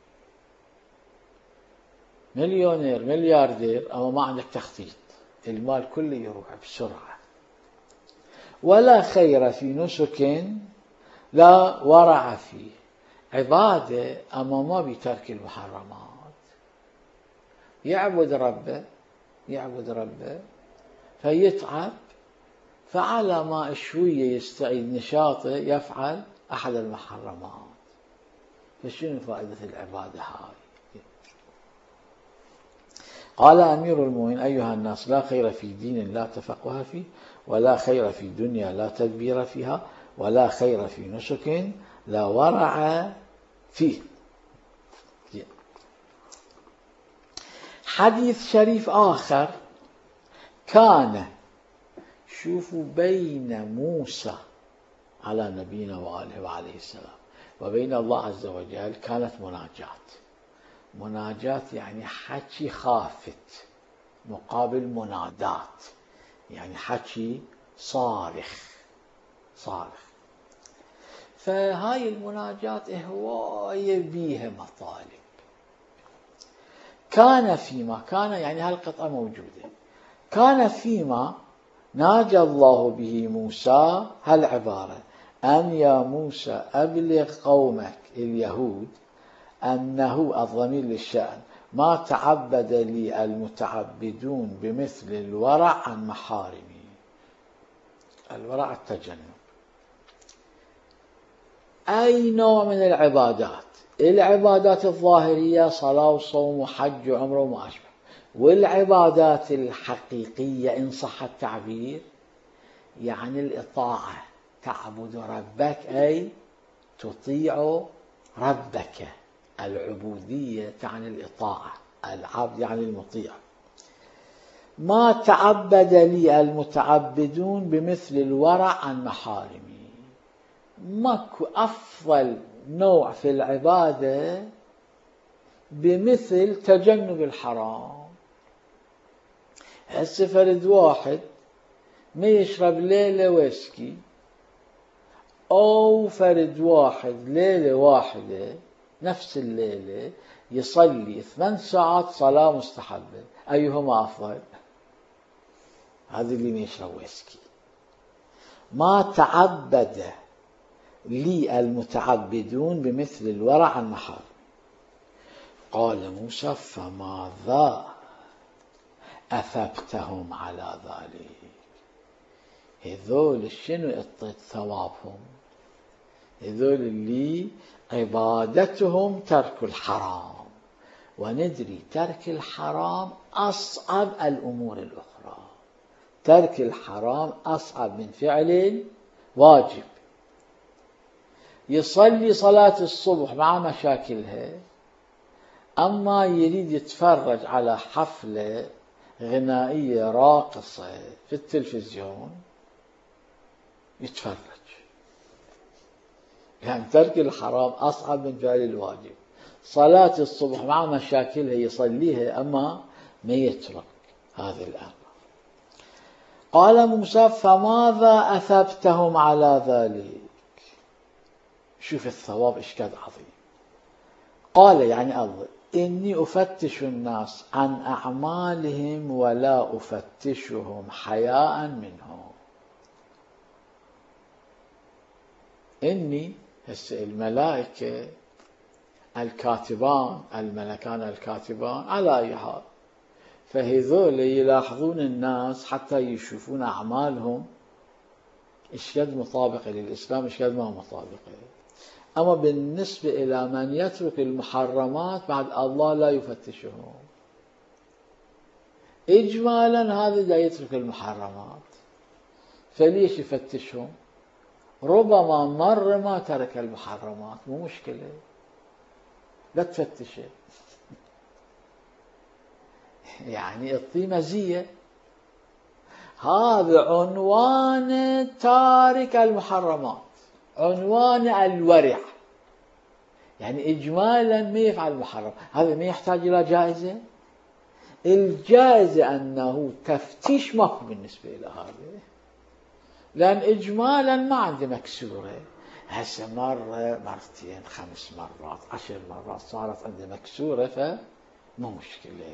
مليونير ملياردير أما ما عندك تخطيط، المال كله يروح بسرعة. ولا خير في نسك لا ورع فيه. عبادة أما ما بترك المحرمات. يعبد ربه فيتعب، فعلى ما شوية يستعيد نشاطه يفعل أحد المحرمات. فشنو فائدة العبادة هاي؟ قال أمير المؤمنين أيها الناس لا خير في دين لا تفقه فيه، ولا خير في دنيا لا تدبير فيها، ولا خير في نسك لا ورع فيه. حديث شريف آخر كان شوفوا بين موسى على نبينا وآله وعليه السلام وبين الله عز وجل كانت مناجات يعني حكي خافت مقابل منادات، يعني حكي صارخ. فهاي المناجات هواية بيها مطالب. كان فيما كان يعني هالقطعة موجودة، كان فيما ناجى الله به موسى هالعبارة أن يا موسى أبلغ قومك اليهود أنه الضمير للشأن ما تعبد لي المتعبدون بمثل الورع عن محارمي. الورع التجنب. أي نوع من العبادات الظاهرية صلاة وصوم وحج وعمره وما أشبه، والعبادات الحقيقية إن صح التعبير يعني الإطاعة، تعبد ربك أي تطيع ربك. العبودية تعني الإطاعة، العبد يعني المطيع. ما تعبد لي المتعبدون بمثل الورع عن محارمي. ماكو أفضل نوع في العبادة بمثل تجنب الحرام. هسه فرد واحد ما يشرب ليلة ويسكي، أو فرد واحد ليلة واحدة نفس الليلة يصلي 8 ساعات صلاة مستحبة، أيهما أفضل؟ هذا اللي ما يشرب ويسكي. ما تعبد لي المتعبدون بمثل الورع عن محارم. قال موسى فماذا أثبتهم على ذلك؟ هذول شنو اعطيت ثوابهم؟ هذول اللي عبادتهم ترك الحرام، وندري ترك الحرام أصعب الأمور الأخرى. ترك الحرام أصعب من فعل واجب. يصلي صلاة الصبح مع مشاكلها، أما يريد يتفرج على حفلة غنائية راقصة في التلفزيون يتفرج. يعني ترك الحرام أصعب من فعل الواجب. صلاة الصبح مع مشاكلها يصليها، أما ما يترك هذا الأمر. قال موسى فماذا أثبتهم على ذلك؟ شوف الثواب إيش قد عظيم. قال يعني الله إني أفتش الناس عن أعمالهم ولا أفتشهم حياء منهم. إني الملائكة الكاتبان، الملكان الكاتبان على أي حال، فهذول يلاحظون الناس حتى يشوفون أعمالهم إيش قد مطابقة للإسلام إيش قد ما مطابقة. أما بالنسبة إلى من يترك المحرمات بعد الله لا يفتشهم. إجمالا هذا لا يترك المحرمات، فليش يفتشهم؟ ربما مر ما ترك المحرمات، مو مشكلة، لا تفتشه. يعني اعطيه مزية. هذا عنوان تارك المحرمات، عنوان الورع. يعني إجمالا ما يفعل المحرم، هذا ما يحتاج إلى جائزة. الجائزة أنه تفتيش ماكو بالنسبة إلى هذا، لأن إجمالا ما عنده مكسورة. هسه مرة مرتين 5 مرات 10 مرات صارت عنده مكسورة، فمو مشكلة.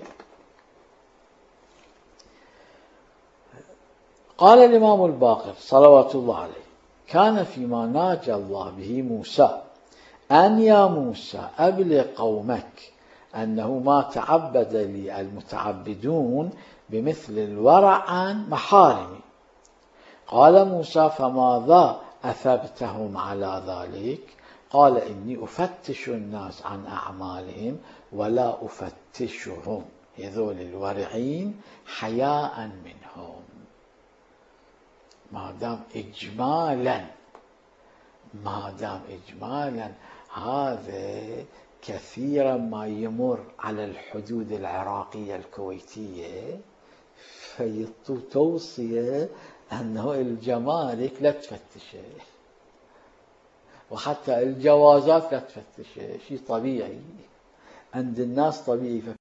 قال الإمام الباقر صلوات الله عليه كان فيما ناجى الله به موسى أن يا موسى أبلغ قومك أنه ما تعبد لي المتعبدون بمثل الورع عن محارمي. قال موسى فماذا أثبتهم على ذلك؟ قال إني أفتش الناس عن أعمالهم ولا أفتشهم. هذول الورعين حياء منهم. ما دام إجمالا هذا كثيرا ما يمر على الحدود العراقية الكويتية، فيطو توصية أنه الجمارك لا تفتشه، وحتى الجوازات لا تفتشه، شيء طبيعي عند الناس طبيعي.